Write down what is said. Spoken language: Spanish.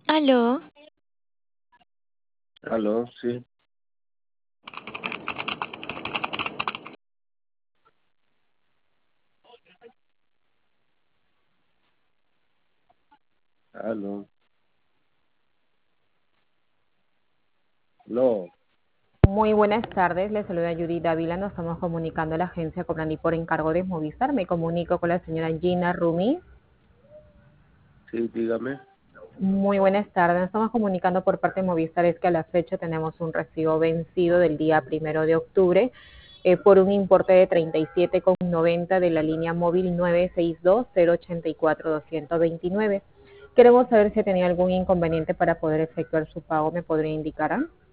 Aló, Aló, sí, aló, no, Muy buenas tardes, les saluda Judy Dávila, nos estamos comunicando a la agencia Cobrani por encargo de Movistar. Me comunico con la señora Gina Rumi. sí, dígame. Muy buenas tardes, nos estamos comunicando por parte de Movistar, es que a la fecha tenemos un recibo vencido del día 1 de octubre por un importe de 37,90 de la línea móvil 962-084-229. Queremos saber si tenía algún inconveniente para poder efectuar su pago, ¿me podría indicar?